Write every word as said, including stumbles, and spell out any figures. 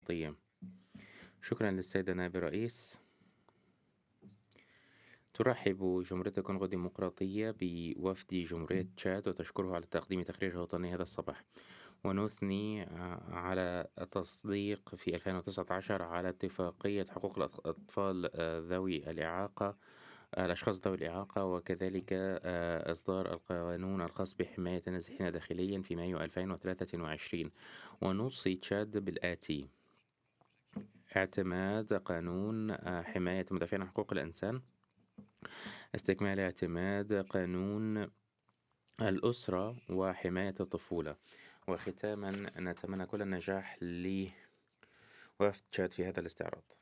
الديمقراطية. شكرا للسيدة نائب الرئيس. ترحب جمهورية الكونغو الديمقراطية بوفد جمهورية تشاد وتشكره على تقديم تقرير وطني هذا الصباح، ونثني على التصديق في ألفين وتسعة عشر على اتفاقية حقوق الأطفال ذوي الإعاقة الأشخاص ذوي الإعاقة، وكذلك آه، إصدار القانون الخاص بحماية النازحين داخليا في مايو ألفين وثلاثة وعشرين. ونوصي تشاد بالآتي: اعتماد قانون آه، حماية مدافعين عن حقوق الإنسان، استكمال اعتماد قانون الأسرة وحماية الطفولة. وختاما نتمنى كل النجاح لوفد تشاد في هذا الاستعراض.